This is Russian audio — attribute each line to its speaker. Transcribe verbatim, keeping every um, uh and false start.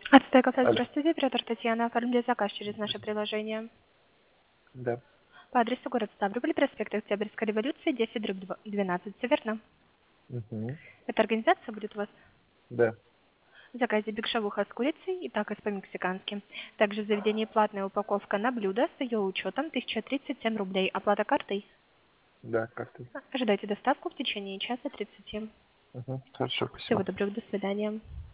Speaker 1: Отстой кафе,
Speaker 2: Алло.
Speaker 1: здравствуйте, оператор Татьяна. Оформили заказ через наше приложение.
Speaker 2: Да.
Speaker 1: По адресу город Ставрополь, проспект Октябрьской революции, десять дробь двенадцать. Все верно?
Speaker 2: Угу.
Speaker 1: Эта организация будет у вас
Speaker 2: Да.
Speaker 1: в заказе биг-шавуха с курицей и такос по-мексикански. Также в заведении платная упаковка на блюдо с ее учетом тысяча тридцать семь рублей. Оплата картой.
Speaker 2: Да, картой.
Speaker 1: Ожидайте доставку в течение часа тридцати.
Speaker 2: Угу. Хорошо,
Speaker 1: Всего
Speaker 2: спасибо.
Speaker 1: доброго, до свидания.